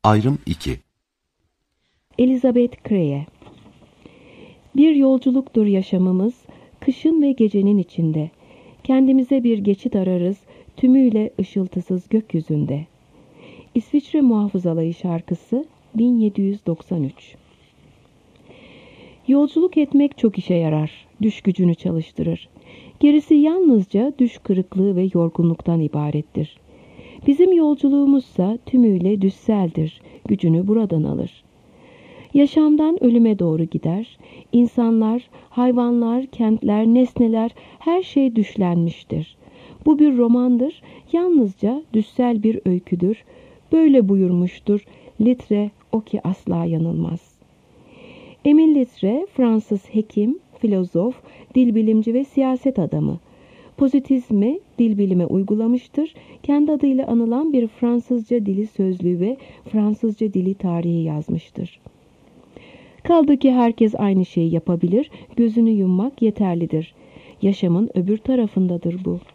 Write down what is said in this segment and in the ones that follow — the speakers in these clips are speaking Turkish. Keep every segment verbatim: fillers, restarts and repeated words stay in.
Ayrım iki. Elizabeth Creye. Bir yolculuktur yaşamımız, kışın ve gecenin içinde. Kendimize bir geçit ararız, tümüyle ışıltısız gökyüzünde. İsviçre Muhafızalayı şarkısı bin yedi yüz doksan üç. Yolculuk etmek çok işe yarar, düş gücünü çalıştırır. Gerisi yalnızca düş kırıklığı ve yorgunluktan ibarettir. Bizim yolculuğumuzsa tümüyle düşseldir, gücünü buradan alır. Yaşamdan ölüme doğru gider, insanlar, hayvanlar, kentler, nesneler, her şey düşlenmiştir. Bu bir romandır, yalnızca düşsel bir öyküdür. Böyle buyurmuştur Littre, o ki asla yanılmaz. Emile Littre, Fransız hekim, filozof, dilbilimci ve siyaset adamı. Pozitizmi dil bilime uygulamıştır. Kendi adıyla anılan bir Fransızca dili sözlüğü ve Fransızca dili tarihi yazmıştır. Kaldı ki herkes aynı şeyi yapabilir, gözünü yummak yeterlidir. Yaşamın öbür tarafındadır bu.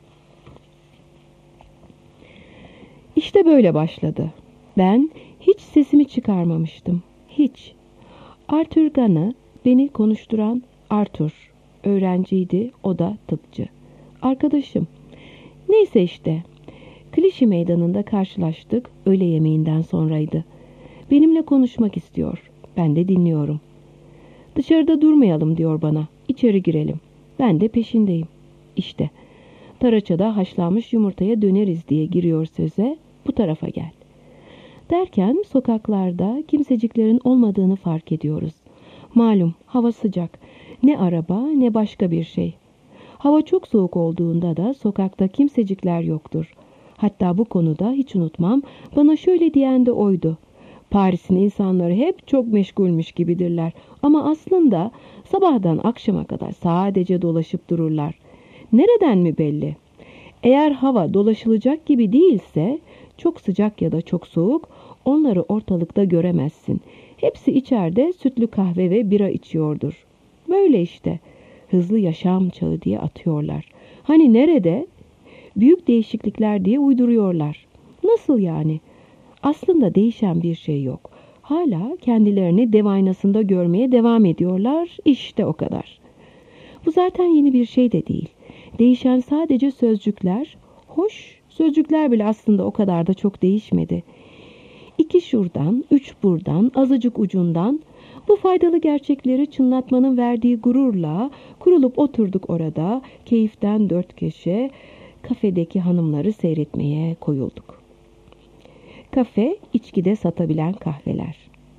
İşte böyle başladı. Ben hiç sesimi çıkarmamıştım. Hiç. Arthur Gana, beni konuşturan Arthur. Öğrenciydi, o da tıpçı. Arkadaşım. Neyse işte. Klişe meydanında karşılaştık, öğle yemeğinden sonraydı. Benimle konuşmak istiyor. Ben de dinliyorum. Dışarıda durmayalım diyor bana. İçeri girelim. Ben de peşindeyim. İşte. Taraçada haşlanmış yumurtaya döneriz diye giriyor söze. Bu tarafa gel. Derken sokaklarda kimseciklerin olmadığını fark ediyoruz. Malum hava sıcak. Ne araba ne başka bir şey. Hava çok soğuk olduğunda da sokakta kimsecikler yoktur. Hatta bu konuda hiç unutmam, bana şöyle diyen de oydu. Paris'in insanları hep çok meşgulmüş gibidirler ama aslında sabahtan akşama kadar sadece dolaşıp dururlar. Nereden mi belli? Eğer hava dolaşılacak gibi değilse, çok sıcak ya da çok soğuk, onları ortalıkta göremezsin. Hepsi içeride sütlü kahve ve bira içiyordur. Böyle işte. Hızlı yaşam çağı diye atıyorlar. Hani nerede? Büyük değişiklikler diye uyduruyorlar. Nasıl yani? Aslında değişen bir şey yok. Hala kendilerini dev aynasında görmeye devam ediyorlar. İşte o kadar. Bu zaten yeni bir şey de değil. Değişen sadece sözcükler. Hoş, sözcükler bile aslında o kadar da çok değişmedi. İki şuradan, üç buradan, azıcık ucundan. Bu faydalı gerçekleri çınlatmanın verdiği gururla kurulup oturduk orada, keyiften dört köşe, kafedeki hanımları seyretmeye koyulduk. Kafe, içkide satabilen kahveler.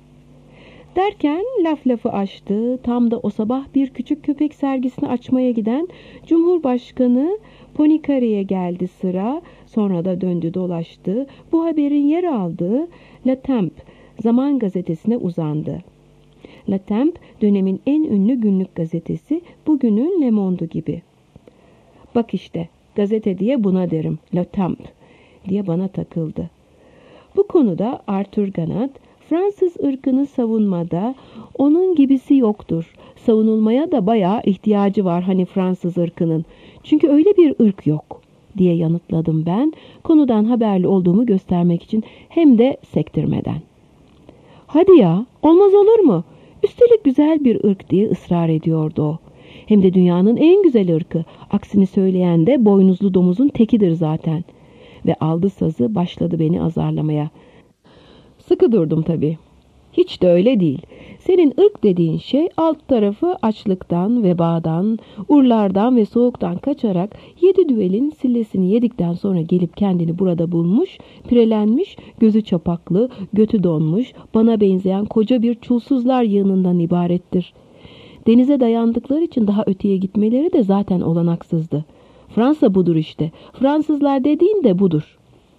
Derken laf lafı açtı, tam da o sabah bir küçük köpek sergisini açmaya giden Cumhurbaşkanı Poincaré'ye geldi sıra, sonra da döndü dolaştı, bu haberin yer aldığı Le Temps, Zaman gazetesine uzandı. Le Temps, dönemin en ünlü günlük gazetesi, bugünün Le Monde gibi. Bak işte, gazete diye buna derim, Le Temps diye bana takıldı. Bu konuda Arthur Ganat, Fransız ırkını savunmada onun gibisi yoktur. Savunulmaya da bayağı ihtiyacı var hani Fransız ırkının. Çünkü öyle bir ırk yok diye yanıtladım ben, konudan haberli olduğumu göstermek için hem de sektirmeden. Hadi ya, olmaz olur mu? Üstelik güzel bir ırk diye ısrar ediyordu o. Hem de dünyanın en güzel ırkı. Aksini söyleyen de boynuzlu domuzun tekidir zaten. Ve aldı sazı, başladı beni azarlamaya. Sıkı durdum tabii. Hiç de öyle değil. Senin ırk dediğin şey alt tarafı açlıktan, vebadan, urlardan ve soğuktan kaçarak yedi düvelin sillesini yedikten sonra gelip kendini burada bulmuş, pirelenmiş, gözü çapaklı, götü donmuş, bana benzeyen koca bir çulsuzlar yığınından ibarettir. Denize dayandıkları için daha öteye gitmeleri de zaten olanaksızdı. Fransa budur işte. Fransızlar dediğin de budur.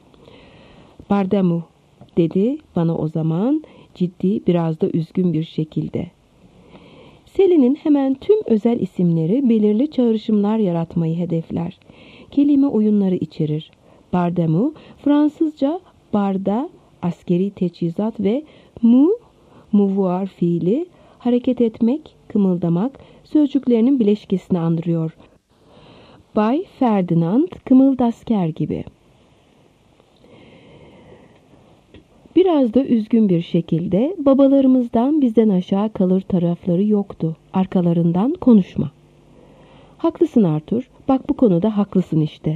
Pardon, dedi bana o zaman ciddi, biraz da üzgün bir şekilde. Selin'in hemen tüm özel isimleri belirli çağrışımlar yaratmayı hedefler. Kelime oyunları içerir. Bardamu, Fransızca barda, askeri teçhizat ve mu, mouvoir fiili, hareket etmek, kımıldamak, sözcüklerinin bileşkesini andırıyor. Bay Ferdinand, kımıldasker gibi. Biraz da üzgün bir şekilde babalarımızdan bizden aşağı kalır tarafları yoktu. Arkalarından konuşma. Haklısın Arthur. Bak bu konuda haklısın işte.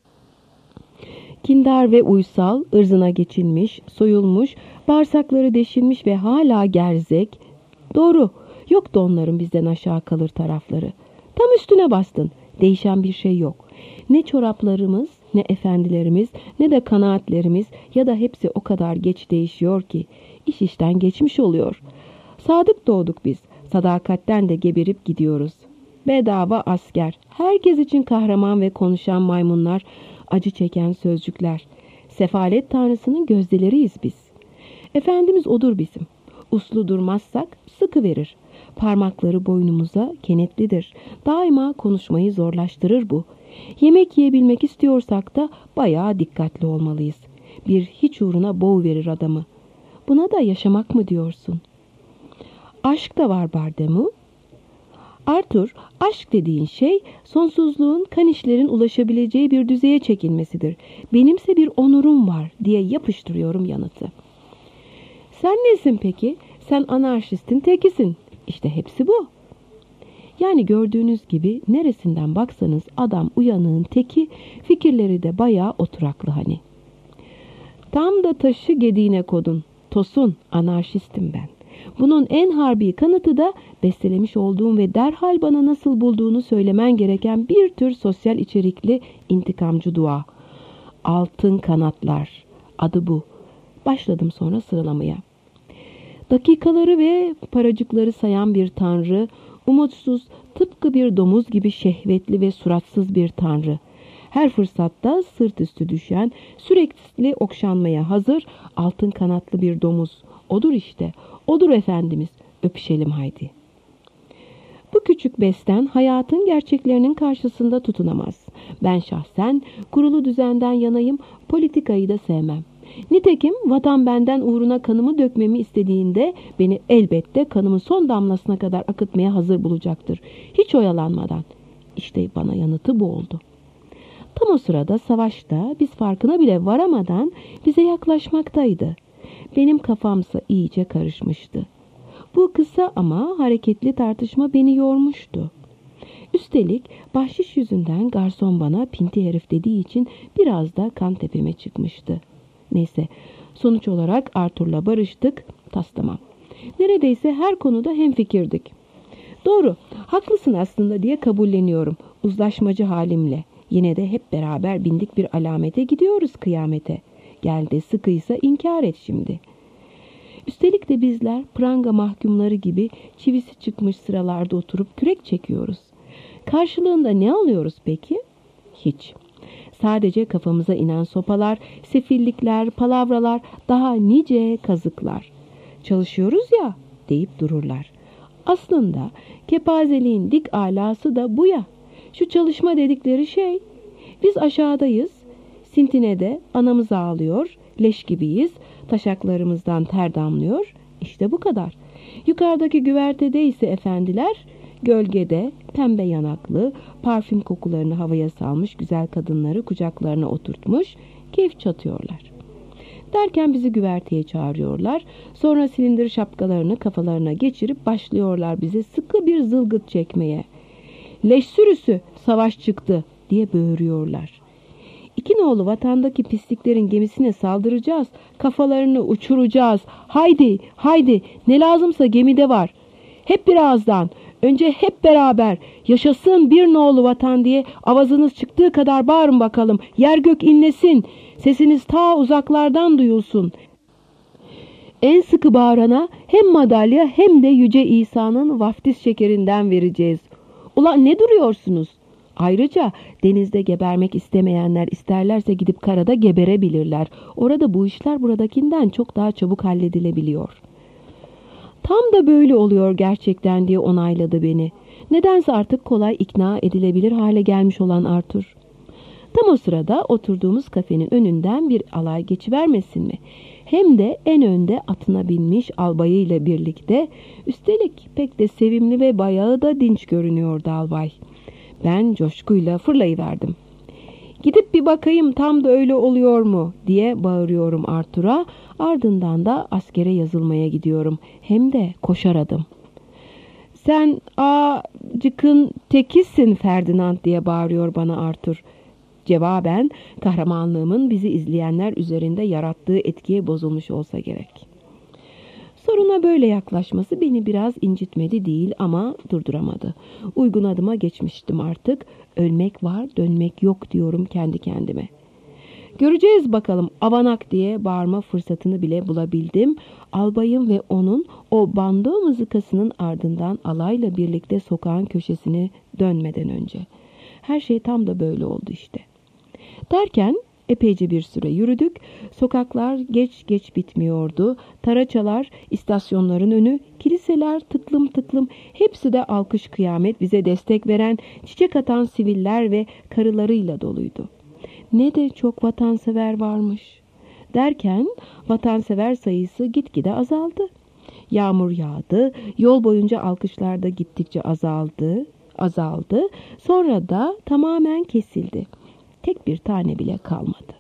Kindar ve uysal, ırzına geçilmiş, soyulmuş, bağırsakları deşilmiş ve hala gerzek. Doğru, yoktu onların bizden aşağı kalır tarafları. Tam üstüne bastın. Değişen bir şey yok. Ne çoraplarımız, ne efendilerimiz, ne de kanaatlerimiz ya da hepsi o kadar geç değişiyor ki iş işten geçmiş oluyor. Sadık doğduk biz. Sadakatten de geberip gidiyoruz. Bedava asker. Herkes için kahraman ve konuşan maymunlar, acı çeken sözcükler. Sefalet tanrısının gözdeleriyiz biz. Efendimiz odur bizim. Uslu durmazsak sıkı verir. Parmakları boynumuza kenetlidir. Daima konuşmayı zorlaştırır bu. Yemek yiyebilmek istiyorsak da bayağı dikkatli olmalıyız. Bir hiç uğruna boğuverir adamı. Buna da yaşamak mı diyorsun? Aşk da var Bardemu. Arthur, aşk dediğin şey sonsuzluğun kanişlerin ulaşabileceği bir düzeye çekilmesidir. Benimse bir onurum var diye yapıştırıyorum yanıtı. Sen nesin peki? Sen anarşistin tekisin. İşte hepsi bu. Yani gördüğünüz gibi neresinden baksanız adam uyanığın teki, fikirleri de bayağı oturaklı hani. Tam da taşı gediğine kodun. Tosun, anarşistim ben. Bunun en harbi kanıtı da bestelemiş olduğum ve derhal bana nasıl bulduğunu söylemen gereken bir tür sosyal içerikli intikamcı dua. Altın kanatlar. Adı bu. Başladım sonra sıralamaya. Dakikaları ve paracıkları sayan bir tanrı, umutsuz, tıpkı bir domuz gibi şehvetli ve suratsız bir tanrı. Her fırsatta sırt üstü düşen, sürekli okşanmaya hazır, altın kanatlı bir domuz. Odur işte, odur Efendimiz. Öpüşelim haydi. Bu küçük besten hayatın gerçeklerinin karşısında tutunamaz. Ben şahsen kurulu düzenden yanayım, politikayı da sevmem. Nitekim vatan benden uğruna kanımı dökmemi istediğinde beni elbette kanımın son damlasına kadar akıtmaya hazır bulacaktır. Hiç oyalanmadan. İşte bana yanıtı bu oldu. Tam o sırada savaşta biz farkına bile varamadan bize yaklaşmaktaydı. Benim kafamsa iyice karışmıştı. Bu kısa ama hareketli tartışma beni yormuştu. Üstelik bahşiş yüzünden garson bana pinti herif dediği için biraz da kan tepeme çıkmıştı. Neyse, sonuç olarak Arthur'la barıştık, tas tamam. Neredeyse her konuda hemfikirdik. Doğru, haklısın aslında diye kabulleniyorum uzlaşmacı halimle. Yine de hep beraber bindik bir alamete gidiyoruz kıyamete. Gel de sıkıysa inkar et şimdi. Üstelik de bizler pranga mahkumları gibi çivisi çıkmış sıralarda oturup kürek çekiyoruz. Karşılığında ne alıyoruz peki? Hiç. Sadece kafamıza inen sopalar, sefillikler, palavralar, daha nice kazıklar. Çalışıyoruz ya deyip dururlar. Aslında kepazeliğin dik alası da bu ya. Şu çalışma dedikleri şey. Biz aşağıdayız. Sintinede anamız ağlıyor. Leş gibiyiz. Taşaklarımızdan ter damlıyor. İşte bu kadar. Yukarıdaki güvertede ise efendiler gölgede pembe yanaklı, parfüm kokularını havaya salmış güzel kadınları kucaklarına oturtmuş, keyif çatıyorlar. Derken bizi güverteye çağırıyorlar. Sonra silindir şapkalarını kafalarına geçirip başlıyorlar bize sıkı bir zılgıt çekmeye. Leş sürüsü, savaş çıktı diye böğürüyorlar. İki nolu vatandaki pisliklerin gemisine saldıracağız, kafalarını uçuracağız. Haydi, haydi, ne lazımsa gemide var. Hep bir ağızdan, önce hep beraber, yaşasın bir nolu vatan diye avazınız çıktığı kadar bağırın bakalım. Yer gök inlesin, sesiniz ta uzaklardan duyulsun. En sıkı bağırana hem madalya hem de Yüce İsa'nın vaftiz şekerinden vereceğiz. Ulan ne duruyorsunuz? Ayrıca denizde gebermek istemeyenler isterlerse gidip karada geberebilirler. Orada bu işler buradakinden çok daha çabuk halledilebiliyor. Tam da böyle oluyor gerçekten diye onayladı beni. Nedense artık kolay ikna edilebilir hale gelmiş olan Arthur. Tam o sırada oturduğumuz kafenin önünden bir alay geçivermesin mi? Hem de en önde atına binmiş albayıyla birlikte, üstelik pek de sevimli ve bayağı da dinç görünüyordu albay. Ben coşkuyla fırlayıverdim. Gidip bir bakayım tam da öyle oluyor mu diye bağırıyorum Arthur'a. Ardından da askere yazılmaya gidiyorum. Hem de koşar adım. Sen acıkın tekisin Ferdinand diye bağırıyor bana Arthur. Cevaben kahramanlığımın bizi izleyenler üzerinde yarattığı etkiye bozulmuş olsa gerek. Soruna böyle yaklaşması beni biraz incitmedi değil ama durduramadı. Uygun adıma geçmiştim artık. Ölmek var, dönmek yok diyorum kendi kendime. Göreceğiz bakalım avanak diye bağırma fırsatını bile bulabildim. Albayım ve onun o bando mızıkasının ardından alayla birlikte sokağın köşesine dönmeden önce. Her şey tam da böyle oldu işte. Derken epeyce bir süre yürüdük. Sokaklar geç geç bitmiyordu. Taraçalar, istasyonların önü, kiliseler tıklım tıklım. Hepsi de alkış kıyamet bize destek veren, çiçek atan siviller ve karılarıyla doluydu. Ne de çok vatansever varmış. Derken vatansever sayısı gitgide azaldı. Yağmur yağdı, yol boyunca alkışlar da gittikçe azaldı, azaldı. Sonra da tamamen kesildi. Tek bir tane bile kalmadı.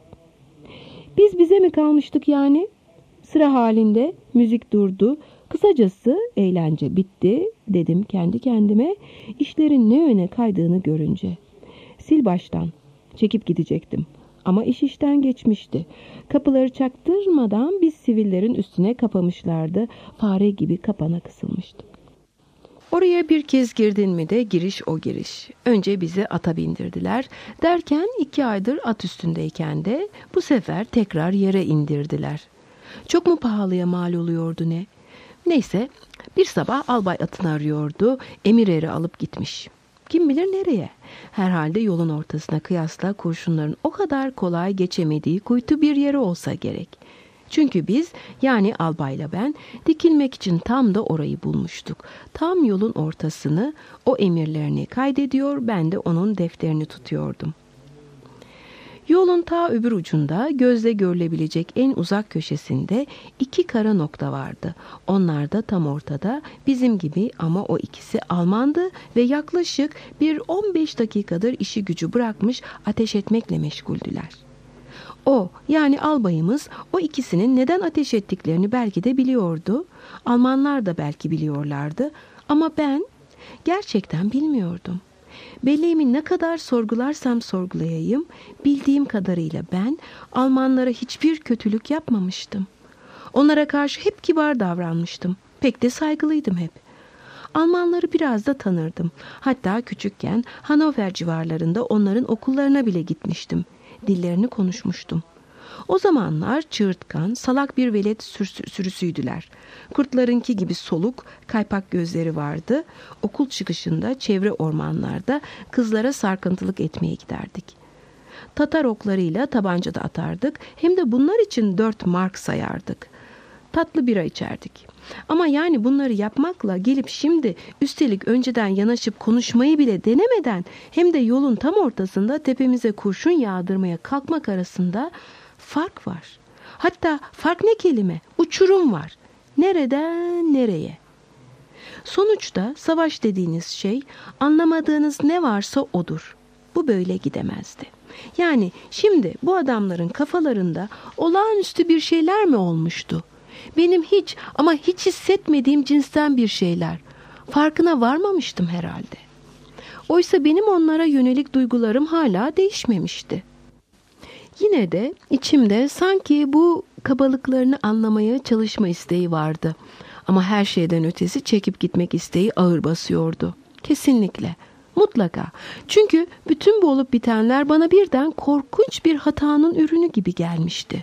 Biz bize mi kalmıştık yani? Sıra halinde müzik durdu. Kısacası eğlence bitti dedim kendi kendime. İşlerin ne yöne kaydığını görünce. Sil baştan. Çekip gidecektim. Ama iş işten geçmişti. Kapıları çaktırmadan biz sivillerin üstüne kapamışlardı. Fare gibi kapana kısılmıştık. Oraya bir kez girdin mi de giriş o giriş. Önce bizi ata bindirdiler. Derken iki aydır at üstündeyken de bu sefer tekrar yere indirdiler. Çok mu pahalıya mal oluyordu ne? Neyse bir sabah albay atını arıyordu. Emir eri alıp gitmiş. Kim bilir nereye? Herhalde yolun ortasına kıyasla kurşunların o kadar kolay geçemediği kuytu bir yeri olsa gerek. Çünkü biz yani albayla ben dikilmek için tam da orayı bulmuştuk. Tam yolun ortasını o emirlerini kaydediyor, ben de onun defterini tutuyordum. Yolun ta öbür ucunda gözle görülebilecek en uzak köşesinde iki kara nokta vardı. Onlar da tam ortada bizim gibi ama o ikisi Almandı ve yaklaşık bir on beş dakikadır işi gücü bırakmış ateş etmekle meşguldüler. O yani albayımız o ikisinin neden ateş ettiklerini belki de biliyordu. Almanlar da belki biliyorlardı ama ben gerçekten bilmiyordum. Belleğimi ne kadar sorgularsam sorgulayayım, bildiğim kadarıyla ben Almanlara hiçbir kötülük yapmamıştım. Onlara karşı hep kibar davranmıştım. Pek de saygılıydım hep. Almanları biraz da tanırdım. Hatta küçükken Hannover civarlarında onların okullarına bile gitmiştim. Dillerini konuşmuştum. O zamanlar çığırtkan, salak bir velet sür- sürüsüydüler. Kurtlarınki gibi soluk, kaypak gözleri vardı. Okul çıkışında çevre ormanlarda kızlara sarkıntılık etmeye giderdik. Tatar oklarıyla tabanca da atardık. Hem de bunlar için dört mark sayardık. Tatlı bira içerdik. Ama yani bunları yapmakla gelip şimdi üstelik önceden yanaşıp konuşmayı bile denemeden hem de yolun tam ortasında tepemize kurşun yağdırmaya kalkmak arasında fark var. Hatta fark ne kelime? Uçurum var. Nereden nereye? Sonuçta savaş dediğiniz şey anlamadığınız ne varsa odur. Bu böyle gidemezdi. Yani şimdi bu adamların kafalarında olağanüstü bir şeyler mi olmuştu? Benim hiç ama hiç hissetmediğim cinsten bir şeyler. Farkına varmamıştım herhalde. Oysa benim onlara yönelik duygularım hala değişmemişti. Yine de içimde sanki bu kabalıklarını anlamaya çalışma isteği vardı. Ama her şeyden ötesi çekip gitmek isteği ağır basıyordu. Kesinlikle, mutlaka. Çünkü bütün bu olup bitenler bana birden korkunç bir hatanın ürünü gibi gelmişti.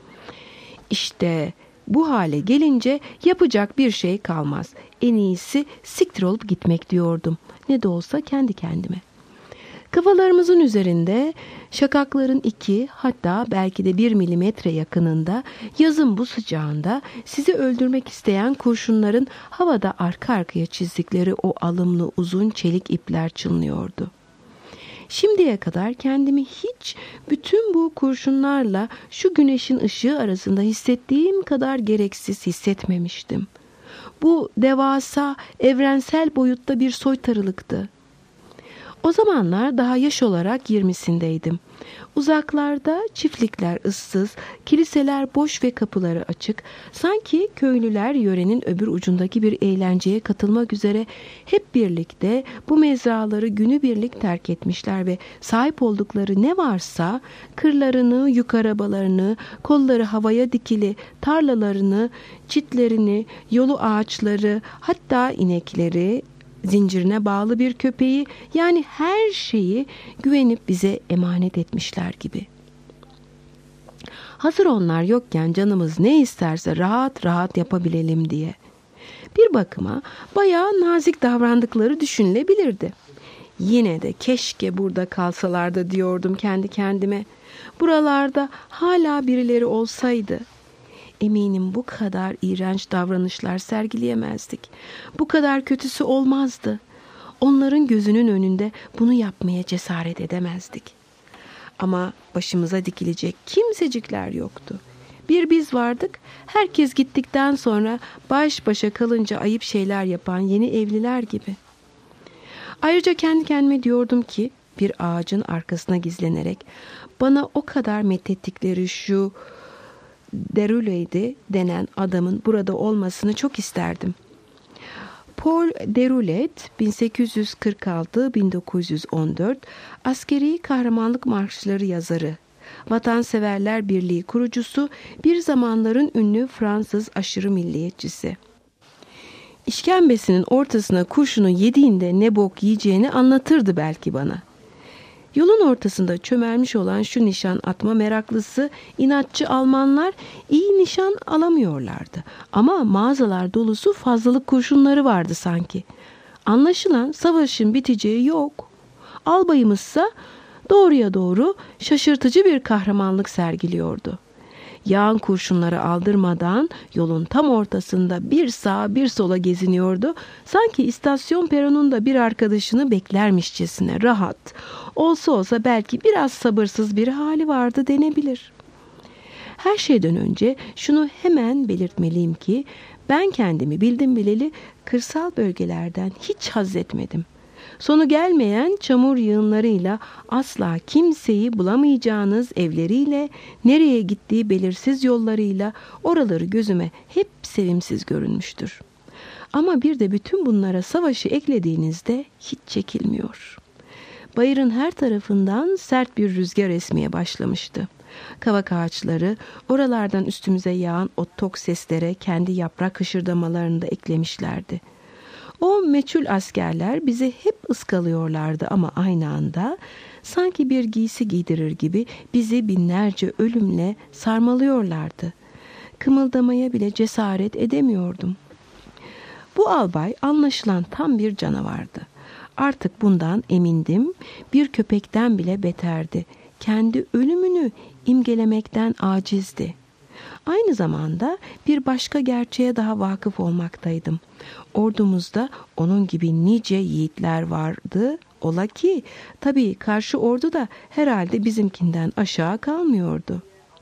İşte bu hale gelince yapacak bir şey kalmaz. En iyisi siktir olup gitmek diyordum. Ne de olsa kendi kendime. Kafalarımızın üzerinde şakakların iki hatta belki de bir milimetre yakınında yazın bu sıcağında sizi öldürmek isteyen kurşunların havada arka arkaya çizdikleri o alımlı uzun çelik ipler çınlıyordu. Şimdiye kadar kendimi hiç bütün bu kurşunlarla şu güneşin ışığı arasında hissettiğim kadar gereksiz hissetmemiştim. Bu devasa, evrensel boyutta bir soytarılıktı. O zamanlar daha yaş olarak yirmisindeydim. Uzaklarda çiftlikler ıssız, kiliseler boş ve kapıları açık. Sanki köylüler yörenin öbür ucundaki bir eğlenceye katılmak üzere hep birlikte bu mezraları günübirlik terk etmişler ve sahip oldukları ne varsa kırlarını, yük arabalarını, kolları havaya dikili tarlalarını, çitlerini, yolu ağaçları, hatta inekleri, zincirine bağlı bir köpeği, yani her şeyi güvenip bize emanet etmişler gibi. Hazır onlar yokken canımız ne isterse rahat rahat yapabilelim diye. Bir bakıma bayağı nazik davrandıkları düşünülebilirdi. Yine de keşke burada kalsalardı diyordum kendi kendime. Buralarda hala birileri olsaydı. Eminim bu kadar iğrenç davranışlar sergileyemezdik. Bu kadar kötüsü olmazdı. Onların gözünün önünde bunu yapmaya cesaret edemezdik. Ama başımıza dikilecek kimsecikler yoktu. Bir biz vardık, herkes gittikten sonra baş başa kalınca ayıp şeyler yapan yeni evliler gibi. Ayrıca kendi kendime diyordum ki, bir ağacın arkasına gizlenerek bana o kadar methettikleri şu Deroulet'di denen adamın burada olmasını çok isterdim. Paul Deroulet bin sekiz yüz kırk altı bin dokuz yüz on dört askeri kahramanlık marşları yazarı, Vatanseverler Birliği kurucusu, bir zamanların ünlü Fransız aşırı milliyetçisi. İşkembesinin ortasına kurşunu yediğinde ne bok yiyeceğini anlatırdı belki bana. Yolun ortasında çömelmiş olan şu nişan atma meraklısı inatçı Almanlar iyi nişan alamıyorlardı. Ama mağazalar dolusu fazlalık kurşunları vardı sanki. Anlaşılan savaşın biteceği yok. Albayımızsa doğruya doğru şaşırtıcı bir kahramanlık sergiliyordu. Yağan kurşunları aldırmadan yolun tam ortasında bir sağa bir sola geziniyordu. Sanki istasyon peronunda bir arkadaşını beklermişçesine rahat. Olsa olsa belki biraz sabırsız bir hali vardı denebilir. Her şeyden önce şunu hemen belirtmeliyim ki ben kendimi bildim bileli kırsal bölgelerden hiç haz etmedim. Sonu gelmeyen çamur yığınlarıyla, asla kimseyi bulamayacağınız evleriyle, nereye gittiği belirsiz yollarıyla oraları gözüme hep sevimsiz görünmüştür. Ama bir de bütün bunlara savaşı eklediğinizde hiç çekilmiyor. Bayırın her tarafından sert bir rüzgar esmeye başlamıştı. Kavak ağaçları oralardan üstümüze yağan o tok seslere kendi yaprak hışırdamalarını da eklemişlerdi. O meçhul askerler bizi hep ıskalıyorlardı ama aynı anda sanki bir giysi giydirir gibi bizi binlerce ölümle sarmalıyorlardı. Kımıldamaya bile cesaret edemiyordum. Bu albay anlaşılan tam bir canavardı. Artık bundan emindim, bir köpekten bile beterdi. Kendi ölümünü imgelemekten acizdi. Aynı zamanda bir başka gerçeğe daha vakıf olmaktaydım. Ordumuzda onun gibi nice yiğitler vardı. Ola ki tabii karşı ordu da herhalde bizimkinden aşağı kalmıyordu.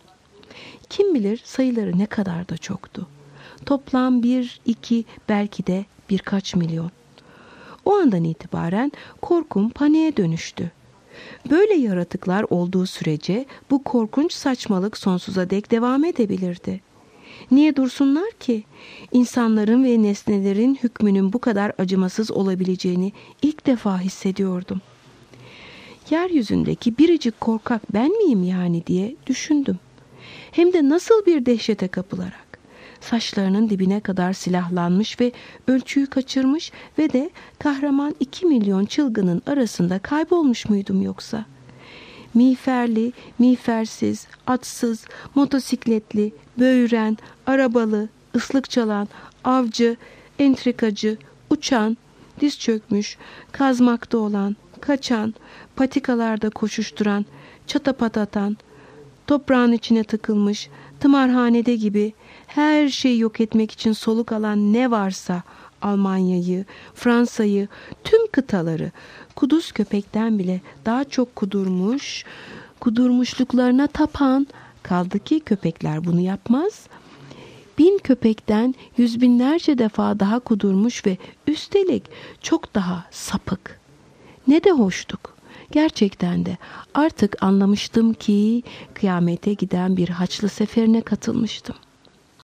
Kim bilir sayıları ne kadar da çoktu. Toplam bir, iki, belki de birkaç milyon. O andan itibaren korkum paniğe dönüştü. Böyle yaratıklar olduğu sürece bu korkunç saçmalık sonsuza dek devam edebilirdi. Niye dursunlar ki? İnsanların ve nesnelerin hükmünün bu kadar acımasız olabileceğini ilk defa hissediyordum. Yeryüzündeki biricik korkak ben miyim yani diye düşündüm. Hem de nasıl bir dehşete kapılarak. Saçlarının dibine kadar silahlanmış ve ölçüyü kaçırmış ve de kahraman iki milyon çılgının arasında kaybolmuş muydum yoksa? Miğferli, miğfersiz, atsız, motosikletli, böğüren, arabalı, ıslık çalan, avcı, entrikacı, uçan, diz çökmüş, kazmakta olan, kaçan, patikalarda koşuşturan, çatapat atan, toprağın içine tıkılmış, tımarhanede gibi her şeyi yok etmek için soluk alan ne varsa Almanya'yı, Fransa'yı, tüm kıtaları kuduz köpekten bile daha çok kudurmuş, kudurmuşluklarına tapan, kaldı ki köpekler bunu yapmaz, bin köpekten yüz binlerce defa daha kudurmuş ve üstelik çok daha sapık. Ne de hoştuk. Gerçekten de artık anlamıştım ki kıyamete giden bir Haçlı seferine katılmıştım.